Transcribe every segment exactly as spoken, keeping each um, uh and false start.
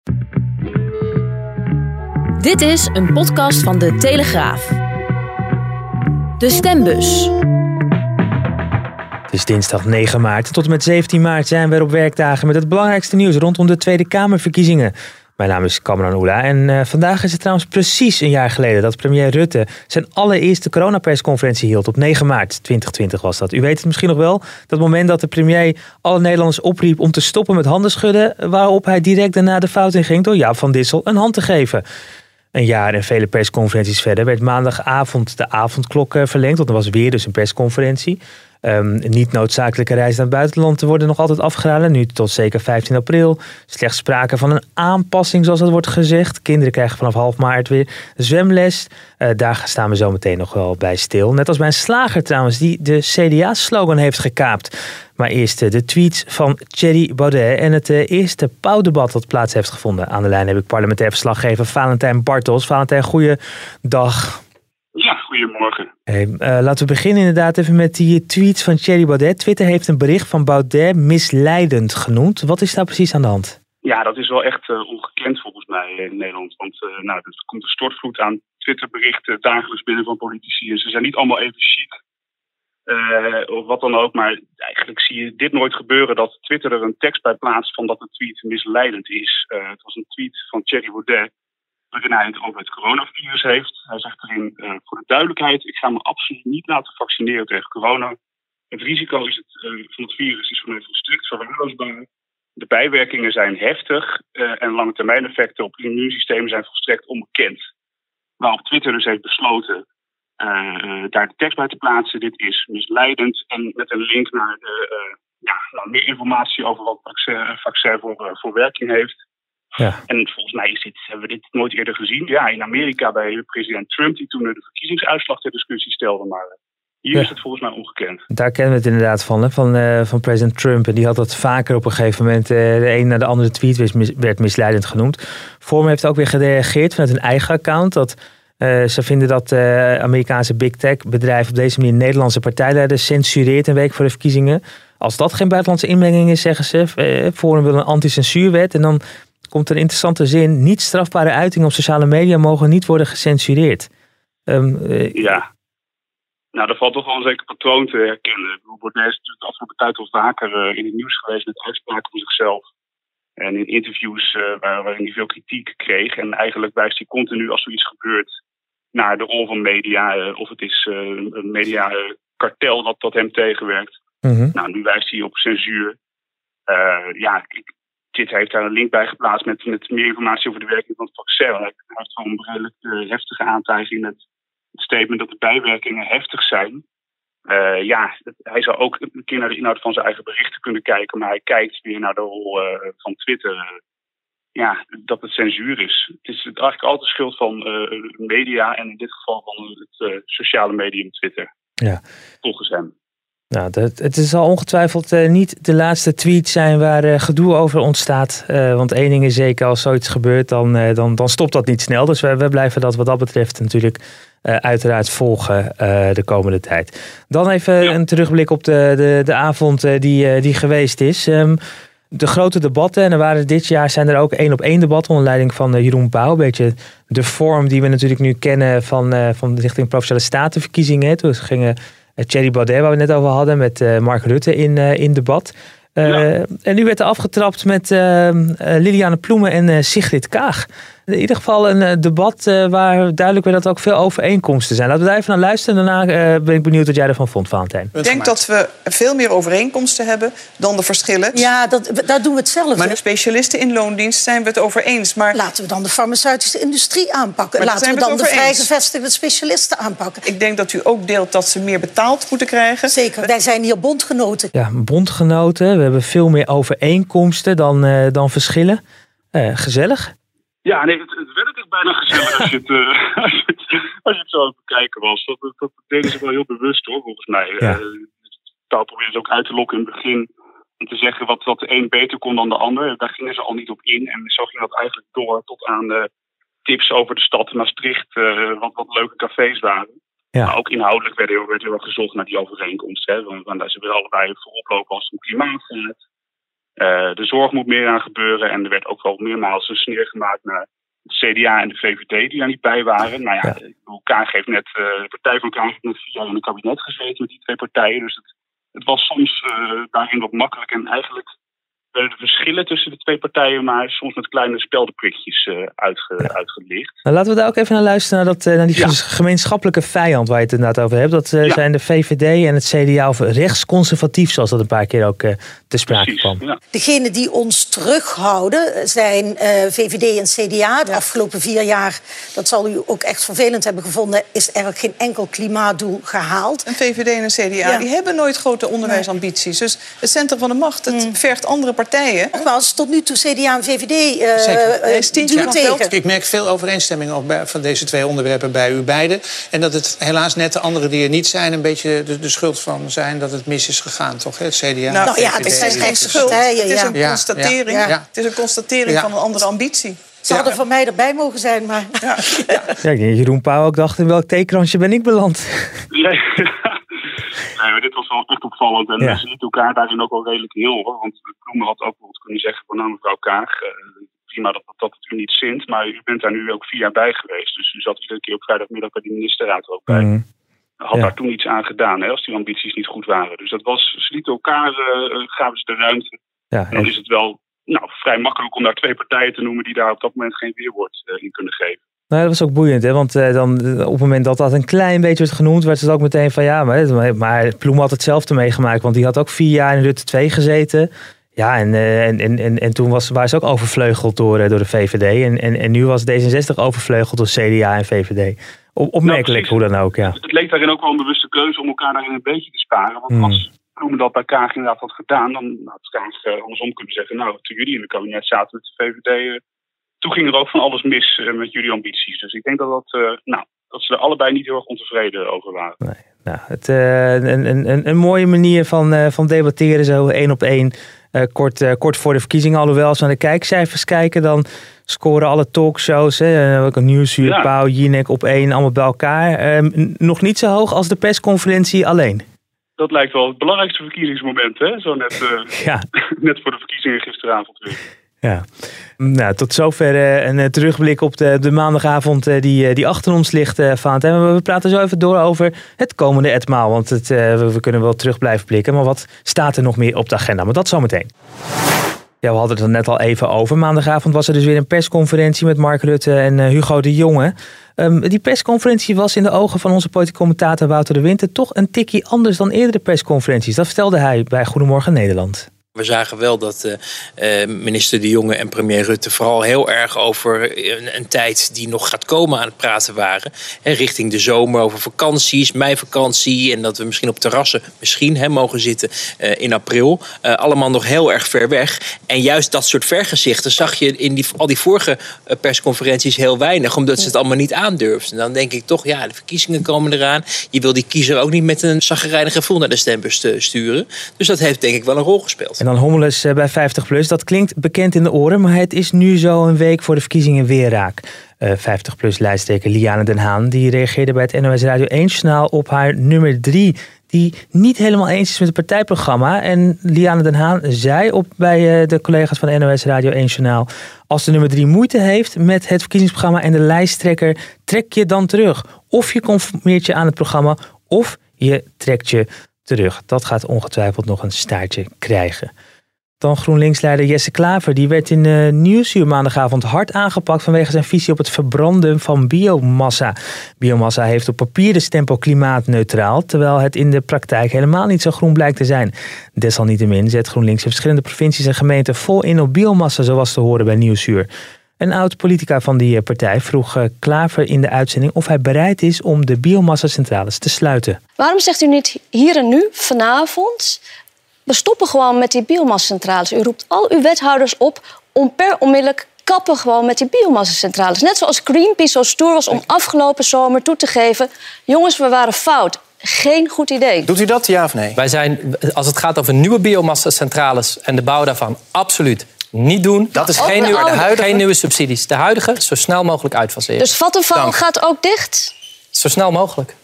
Dit is een podcast van De Telegraaf. De stembus. Het is dinsdag negen maart. Tot en met zeventien maart zijn we weer op werkdagen met het belangrijkste nieuws rondom de Tweede Kamerverkiezingen. Mijn naam is Kamran Oela en uh, vandaag is het trouwens precies een jaar geleden dat premier Rutte zijn allereerste coronapersconferentie hield. Op negen maart twintig twintig was dat. U weet het misschien nog wel, dat moment dat de premier alle Nederlanders opriep om te stoppen met handen schudden, waarop hij direct daarna de fout in ging door Jaap van Dissel een hand te geven. Een jaar en vele persconferenties verder werd maandagavond de avondklok verlengd, want er was weer dus een persconferentie. Um, niet noodzakelijke reizen naar het buitenland worden nog altijd afgeraden, nu tot zeker vijftien april. Slechts sprake van een aanpassing, zoals dat wordt gezegd. Kinderen krijgen vanaf half maart weer zwemles. Uh, daar staan we zo meteen nog wel bij stil. Net als bij een slager trouwens, die de C D A-slogan heeft gekaapt. Maar eerst uh, de tweets van Thierry Baudet en het uh, eerste pauwdebat dat plaats heeft gevonden. Aan de lijn heb ik parlementair verslaggever Valentijn Bartels. Valentijn, goeiedag. Ja, goedemorgen. Hey, uh, laten we beginnen inderdaad even met die tweets van Thierry Baudet. Twitter heeft een bericht van Baudet misleidend genoemd. Wat is daar precies aan de hand? Ja, dat is wel echt uh, ongekend volgens mij in Nederland. Want uh, nou, er komt een stortvloed aan Twitterberichten dagelijks binnen van politici. En ze zijn niet allemaal even chic. Uh, of wat dan ook. Maar eigenlijk zie je dit nooit gebeuren dat Twitter er een tekst bij plaatst van dat de tweet misleidend is. Uh, het was een tweet van Thierry Baudet waarin hij het over het coronavirus heeft. Hij zegt erin, uh, voor de duidelijkheid, ik ga me absoluut niet laten vaccineren tegen corona. Het risico is het, uh, van het virus is voor mij volstrekt verwaarloosbaar. De bijwerkingen zijn heftig uh, en lange termijn effecten op het immuunsysteem zijn volstrekt onbekend. Waarop Twitter dus heeft besloten uh, daar de tekst bij te plaatsen. Dit is misleidend en met een link naar de, uh, ja, nou, meer informatie over wat vaccin, vaccin voor, uh, voor werking heeft. Ja. En volgens mij is dit, hebben we dit nooit eerder gezien. Ja, in Amerika bij president Trump, die toen de verkiezingsuitslag ter discussie stelde. Maar hier ja. is het volgens mij ongekend. Daar kennen we het inderdaad van, hè? Van, uh, van president Trump. En die had dat vaker op een gegeven moment. Uh, de een na de andere tweet werd, mis, werd misleidend genoemd. Forum heeft ook weer gereageerd vanuit hun eigen account. Dat uh, ze vinden dat uh, Amerikaanse big tech bedrijf op deze manier Nederlandse partijleiders censureert een week voor de verkiezingen. Als dat geen buitenlandse inmenging is, zeggen ze. Uh, Forum wil een anti-censuurwet en dan komt er een interessante zin. Niet strafbare uitingen op sociale media mogen niet worden gecensureerd. Um, uh, ja. Nou, er valt toch wel een zeker patroon te herkennen. Baudet is natuurlijk de afgelopen tijd al vaker uh, in het nieuws geweest met uitspraken van zichzelf. En in interviews uh, waar, waarin hij veel kritiek kreeg. En eigenlijk wijst hij continu als er iets gebeurt naar de rol van media. Uh, of het is uh, een mediakartel dat, dat hem tegenwerkt. Mm-hmm. Nou, nu wijst hij op censuur. Uh, ja, ik, Dit heeft daar een link bij geplaatst met, met meer informatie over de werking van het vaccin. Hij heeft gewoon een redelijk uh, heftige aantijging met het statement dat de bijwerkingen heftig zijn. Uh, ja, hij zou ook een keer naar de inhoud van zijn eigen berichten kunnen kijken, maar hij kijkt weer naar de rol uh, van Twitter. Uh, ja, dat het censuur is. Het is eigenlijk altijd schuld van uh, media en in dit geval van het uh, sociale medium Twitter. Ja. Volgens hem. Nou, dat, het is al ongetwijfeld uh, niet de laatste tweet zijn waar uh, gedoe over ontstaat. Uh, want één ding is zeker, als zoiets gebeurt, dan, uh, dan, dan stopt dat niet snel. Dus we, we blijven dat wat dat betreft natuurlijk uh, uiteraard volgen uh, de komende tijd. Dan even ja. een terugblik op de, de, de avond uh, die, uh, die geweest is. Um, de grote debatten, en er waren dit jaar zijn er ook één op één debatten onder leiding van uh, Jeroen Pauw. Een beetje de vorm die we natuurlijk nu kennen van, uh, van richting Provinciale Statenverkiezingen. Toen gingen Thierry Baudet, waar we het net over hadden, met uh, Mark Rutte in, uh, in debat. Uh, ja. En nu werd er afgetrapt met uh, uh, Liliane Ploemen en uh, Sigrid Kaag. In ieder geval een uh, debat uh, waar duidelijk werd dat er ook veel overeenkomsten zijn. Laten we daar even naar luisteren. Daarna uh, ben ik benieuwd wat jij ervan vond, Valentijn. Ik denk dat we veel meer overeenkomsten hebben dan de verschillen. Ja, dat, daar doen we hetzelfde. Maar de specialisten in loondienst zijn we het over eens. Maar laten we dan de farmaceutische industrie aanpakken. Maar laten we dan de vrijgevestigde specialisten aanpakken. Ik denk dat u ook deelt dat ze meer betaald moeten krijgen. Zeker, wij zijn hier bondgenoten. Ja, bondgenoten. We hebben veel meer overeenkomsten dan, uh, dan verschillen. Uh, gezellig. Ja, nee, het, het werd ook bijna gezellig als je het, uh, als je het, als je het zo aan het bekijken was. Dat, dat, dat deden ze wel heel bewust, hoor, volgens mij. Ja. Uh, taal probeerden ze ook uit te lokken in het begin. Om te zeggen wat, wat de een beter kon dan de ander. Daar gingen ze al niet op in. En zo ging dat eigenlijk door tot aan uh, tips over de stad Maastricht. Uh, wat, wat leuke cafés waren. Ja. Maar ook inhoudelijk werd heel, werd heel erg gezocht naar die overeenkomst. Hè, want, want ze willen allebei voorop lopen als het om klimaat gaat. Uh, de zorg moet meer aan gebeuren. En er werd ook wel meermaals een sneer gemaakt naar het C D A en de V V D die daar niet bij waren. Nou ja, ja. Kaag heeft net, uh, de partij van Kaag heeft net vier jaar in het kabinet gezeten met die twee partijen. Dus het, het was soms uh, daarin wat makkelijk. En eigenlijk werden de verschillen tussen de twee partijen maar soms met kleine speldenprikjes uh, uitge, ja. uitgelicht. Nou, laten we daar ook even naar luisteren, naar, dat, naar die ja. gemeenschappelijke vijand waar je het inderdaad over hebt. Dat uh, ja. zijn de V V D en het C D A, of rechtsconservatief, zoals dat een paar keer ook uh, te sprake Precies, kwam. Ja. Degenen die ons terughouden zijn uh, V V D en C D A. De ja. afgelopen vier jaar, dat zal u ook echt vervelend hebben gevonden, is er geen enkel klimaatdoel gehaald. Een V V D en een C D A, ja. die hebben nooit grote onderwijsambities. Nee. Dus het centrum van de macht, het mm. vergt andere partijen. Nogmaals, tot nu toe C D A en V V D uh, uh, duur tegen. Ik merk veel overeenstemming ook bij, van deze twee onderwerpen bij u beiden. En dat het helaas net de anderen die er niet zijn een beetje de, de schuld van zijn dat het mis is gegaan, toch? Het C D A. Nou, nou ja, het zijn geen schuld. Het is een constatering, ja. Ja. Het is een constatering ja. van een andere ambitie. Ze hadden ja. van mij erbij mogen zijn, maar... Ja, ja. ja Jeroen Pauw ook dacht, in welk theekransje ben ik beland? Nee. Nee, maar dit was wel echt opvallend. En ja. ze lieten elkaar daarin ook wel redelijk heel. Hoor. Want Ploemen had ook bijvoorbeeld kunnen zeggen van, nou mevrouw Kaag, uh, prima dat, dat het u niet zint, maar u bent daar nu ook vier jaar bij geweest. Dus u zat iedere keer op vrijdagmiddag bij die ministerraad er ook bij. Mm. Had ja. daar toen iets aan gedaan, hè, als die ambities niet goed waren. Dus dat was, ze lieten elkaar, uh, gaven ze de ruimte. Ja, en dan is het wel nou, vrij makkelijk om daar twee partijen te noemen die daar op dat moment geen weerwoord uh, in kunnen geven. Nou, dat was ook boeiend, hè? Want uh, dan, op het moment dat dat een klein beetje werd genoemd, werd het ook meteen van ja, maar, maar Ploem had hetzelfde meegemaakt, want die had ook vier jaar in Rutte twee gezeten. Ja, en, uh, en, en, en toen was, waren ze ook overvleugeld door, uh, door de V V D. En, en, en nu was D zesenzestig overvleugeld door C D A en V V D. Op, opmerkelijk, nou, hoe dan ook, ja. Het leek daarin ook wel een bewuste keuze om elkaar daarin een beetje te sparen. Want hmm. als Ploemen dat bij Kaag inderdaad had gedaan, dan had Kaag uh, andersom kunnen zeggen, nou, toen jullie in het kabinet zaten met de V V D, uh, toen ging er ook van alles mis uh, met jullie ambities. Dus ik denk dat, dat, uh, nou, dat ze er allebei niet heel erg ontevreden over waren. Nee, nou, het, uh, een, een, een mooie manier van, uh, van debatteren, zo één op één. Uh, kort, uh, kort voor de verkiezingen, alhoewel als we naar de kijkcijfers kijken, dan scoren alle talkshows, hè, ook een Nieuwsuur, ja. Pauw, Jinek op één, allemaal bij elkaar. Uh, nog niet zo hoog als de persconferentie alleen. Dat lijkt wel het belangrijkste verkiezingsmoment, hè? Zo net, uh, ja. net voor de verkiezingen gisteravond weer. Ja, nou, tot zover uh, een uh, terugblik op de, de maandagavond uh, die, uh, die achter ons ligt, uh, Valentijn. We praten zo even door over het komende etmaal, want het, uh, we, we kunnen wel terug blijven blikken. Maar wat staat er nog meer op de agenda? Maar dat zometeen. Ja, we hadden het er net al even over. Maandagavond was er dus weer een persconferentie met Mark Rutte en uh, Hugo de Jonge. Um, die persconferentie was in de ogen van onze politieke commentator Wouter de Winter toch een tikkie anders dan eerdere persconferenties. Dat vertelde hij bij Goedemorgen Nederland. We zagen wel dat uh, minister De Jonge en premier Rutte vooral heel erg over een, een tijd die nog gaat komen aan het praten waren. Hè, richting de zomer, over vakanties, meivakantie en dat we misschien op terrassen misschien hè, mogen zitten uh, in april. Uh, allemaal nog heel erg ver weg. En juist dat soort vergezichten zag je in die, al die vorige uh, persconferenties heel weinig, omdat ze het allemaal niet aandurfden. Dan denk ik toch, ja, de verkiezingen komen eraan. Je wil die kiezer ook niet met een chagrijnig gevoel naar de stembus sturen. Dus dat heeft denk ik wel een rol gespeeld. En dan Hommeles bij vijftig plus. Dat klinkt bekend in de oren, maar het is nu zo een week voor de verkiezingen weer raak. Uh, vijftig plus lijsttrekker Liane Den Haan die reageerde bij het N O S Radio één-journaal op haar nummer drie... die niet helemaal eens is met het partijprogramma. En Liane Den Haan zei op bij uh, de collega's van N O S Radio één-journaal... als de nummer drie moeite heeft met het verkiezingsprogramma en de lijsttrekker, trek je dan terug. Of je conformeert je aan het programma, of je trekt je terug. Dat gaat ongetwijfeld nog een staartje krijgen. Dan GroenLinks-leider Jesse Klaver. Die werd in uh, Nieuwsuur maandagavond hard aangepakt vanwege zijn visie op het verbranden van biomassa. Biomassa heeft op papier de stempel klimaatneutraal, terwijl het in de praktijk helemaal niet zo groen blijkt te zijn. Desalniettemin zet GroenLinks in verschillende provincies en gemeenten vol in op biomassa, zoals te horen bij Nieuwsuur. Een oud-politica van die partij vroeg Klaver in de uitzending of hij bereid is om de biomassa-centrales te sluiten. Waarom zegt u niet hier en nu, vanavond, we stoppen gewoon met die biomassa-centrales? U roept al uw wethouders op om per onmiddellijk kappen gewoon met die biomassa-centrales. Net zoals Greenpeace zo stoer was om afgelopen zomer toe te geven, jongens, we waren fout. Geen goed idee. Doet u dat, ja of nee? Wij zijn, als het gaat over nieuwe biomassa-centrales en de bouw daarvan, absoluut niet doen. Dat is geen, nieuwe, de huidige, geen nieuwe subsidies. De huidige zo snel mogelijk uitfaseren. Dus Vattenfall gaat ook dicht? Zo snel mogelijk.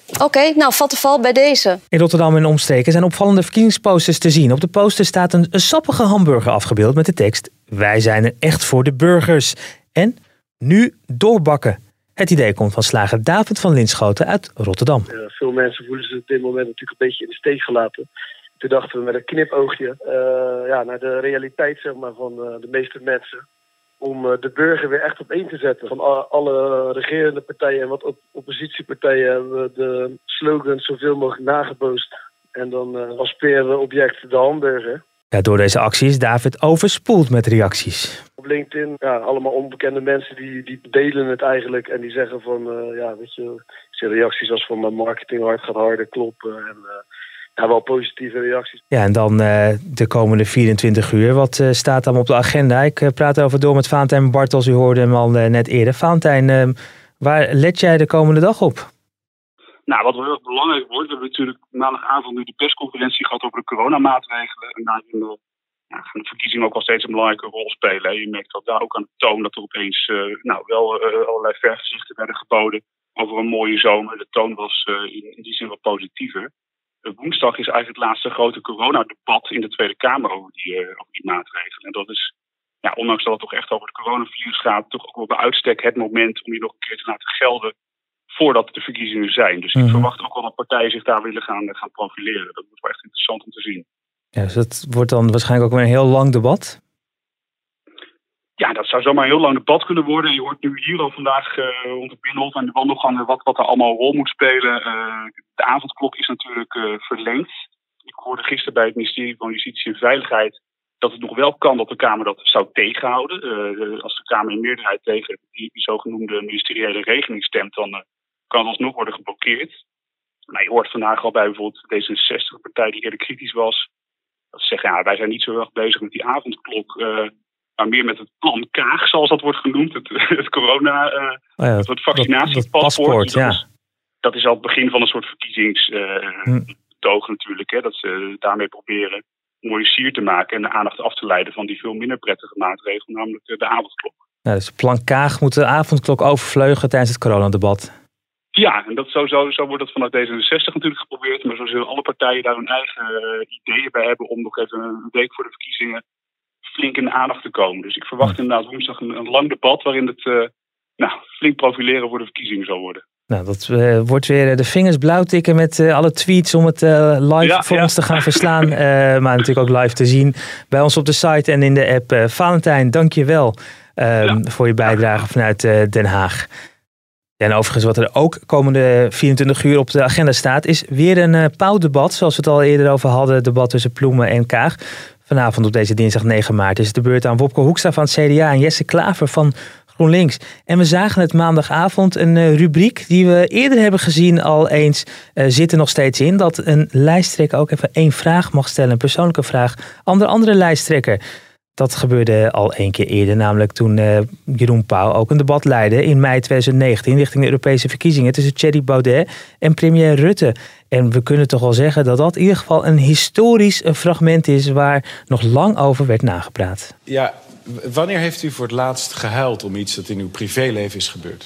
Oké, okay, nou, vat de val bij deze. In Rotterdam en omstreken zijn opvallende verkiezingsposters te zien. Op de poster staat een, een sappige hamburger afgebeeld met de tekst: wij zijn er echt voor de burgers. En nu doorbakken. Het idee komt van slager David van Linschoten uit Rotterdam. Ja, veel mensen voelen zich op dit moment natuurlijk een beetje in de steek gelaten. Toen dachten we met een knipoogje uh, ja, naar de realiteit zeg maar, van uh, de meeste mensen. Om uh, de burger weer echt op één te zetten. Van a- alle regerende partijen en wat op- oppositiepartijen hebben we de slogan zoveel mogelijk nagebootst. En dan uh, als perenobject de hamburger. Ja, door deze actie is David overspoeld met reacties. Op LinkedIn, ja, allemaal onbekende mensen die, die delen het eigenlijk. En die zeggen van, uh, ja, weet je, ik zie reacties als van mijn marketing hard gaat harder kloppen. En uh, ja, wel positieve reacties. Ja, en dan uh, de komende vierentwintig uur. Wat uh, staat dan op de agenda? Ik uh, praat erover door met Valentijn Bartels. U hoorde hem al uh, net eerder. Valentijn, uh, waar let jij de komende dag op? Nou, wat wel heel erg belangrijk wordt, we hebben natuurlijk maandagavond nu de persconferentie gehad over de coronamaatregelen. En daarin uh, ja, gaan de verkiezingen ook al steeds een belangrijke rol spelen. Je merkt dat daar ook aan de toon dat er opeens uh, nou, wel uh, allerlei vergezichten werden geboden over een mooie zomer. De toon was uh, in, in die zin wat positiever. Uh, woensdag is eigenlijk het laatste grote coronadebat in de Tweede Kamer over die, uh, over die maatregelen. En dat is, ja, ondanks dat het toch echt over het coronavirus gaat, toch ook wel bij uitstek het moment om je nog een keer te laten gelden voordat de verkiezingen zijn. Dus mm-hmm. ik verwacht ook wel dat partijen zich daar willen gaan, gaan profileren. Dat wordt wel echt interessant om te zien. Ja, dus dat wordt dan waarschijnlijk ook weer een heel lang debat? Ja, dat zou zomaar een heel lang debat kunnen worden. Je hoort nu hier al vandaag uh, rond de Binnenhof en de wandelgangen wat, wat er allemaal een rol moet spelen. Uh, de avondklok is natuurlijk uh, verlengd. Ik hoorde gisteren bij het ministerie van Justitie en Veiligheid dat het nog wel kan dat de Kamer dat zou tegenhouden. Uh, als de Kamer in meerderheid tegen die, die zogenoemde ministeriële regeling stemt, dan uh, kan het alsnog worden geblokkeerd. Maar je hoort vandaag al bij bijvoorbeeld D zesenzestig, een partij die eerder kritisch was. Dat ze zeggen, ja, wij zijn niet zo erg bezig met die avondklok, uh, maar meer met het plan Kaag, zoals dat wordt genoemd. Het, het corona, uh, oh ja, het vaccinatiepaspoort. Ja. Dat, is, dat is al het begin van een soort verkiezingsbetoog uh, hm. natuurlijk. Hè, dat ze daarmee proberen een mooie sier te maken en de aandacht af te leiden van die veel minder prettige maatregel, namelijk de, de avondklok. Ja, dus plan Kaag moet de avondklok overvleugelen tijdens het coronadebat. Ja, en dat zo, zo, zo wordt dat vanuit D zesenzestig natuurlijk geprobeerd. Maar zo zullen alle partijen daar hun eigen uh, ideeën bij hebben om nog even een week voor de verkiezingen flink in de aandacht te komen. Dus ik verwacht inderdaad woensdag een, een lang debat waarin het uh, nou, flink profileren voor de verkiezingen zal worden. Nou, dat uh, wordt weer de vingers blauw tikken met uh, alle tweets om het uh, live ja, voor ja. ons te gaan verslaan. Uh, maar natuurlijk ook live te zien bij ons op de site en in de app. Uh, Valentijn, dank je wel uh, ja. voor je bijdrage vanuit uh, Den Haag. Ja, en overigens wat er ook komende vierentwintig uur op de agenda staat, is weer een uh, pauwdebat, zoals we het al eerder over hadden, debat tussen Ploemen en Kaag. Vanavond op deze dinsdag negen maart is het de beurt aan Wopke Hoekstra van het C D A en Jesse Klaver van GroenLinks. En we zagen het maandagavond een uh, rubriek die we eerder hebben gezien al eens, uh, zit er nog steeds in, dat een lijsttrekker ook even één vraag mag stellen, een persoonlijke vraag aan de andere lijsttrekker. Dat gebeurde al één keer eerder, namelijk toen uh, Jeroen Pauw ook een debat leidde in mei twintig negentien richting de Europese verkiezingen tussen Thierry Baudet en premier Rutte. En we kunnen toch wel zeggen dat dat in ieder geval een historisch fragment is waar nog lang over werd nagepraat. Ja, wanneer heeft u voor het laatst gehuild om iets dat in uw privéleven is gebeurd?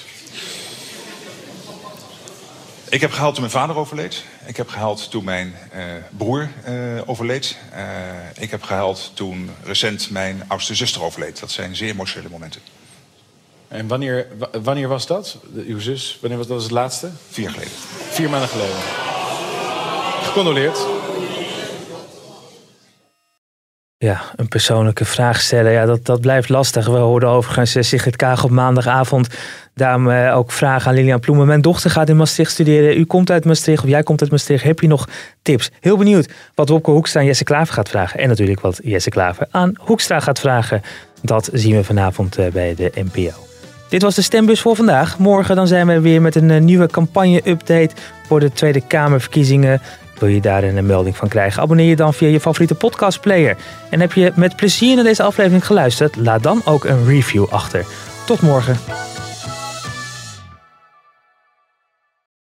Ik heb gehuild toen mijn vader overleed. Ik heb gehuild toen mijn uh, broer uh, overleed. Uh, ik heb gehuild toen recent mijn oudste zuster overleed. Dat zijn zeer emotionele momenten. En wanneer, w- wanneer was dat? De, uw zus? Wanneer was dat het laatste? Vier jaar geleden. Vier maanden geleden. Gecondoleerd. Ja, een persoonlijke vraag stellen, ja, dat, dat blijft lastig. We hoorden overigens uh, Sigrid Kaag op maandagavond daarom uh, ook vragen aan Lilian Ploemen. Mijn dochter gaat in Maastricht studeren. U komt uit Maastricht of jij komt uit Maastricht. Heb je nog tips? Heel benieuwd wat Wopke Hoekstra aan Jesse Klaver gaat vragen. En natuurlijk wat Jesse Klaver aan Hoekstra gaat vragen. Dat zien we vanavond uh, bij de N P O. Dit was de stembus voor vandaag. Morgen dan zijn we weer met een uh, nieuwe campagne-update voor de Tweede Kamerverkiezingen. Wil je daar een melding van krijgen? Abonneer je dan via je favoriete podcastplayer. En heb je met plezier naar deze aflevering geluisterd? Laat dan ook een review achter. Tot morgen.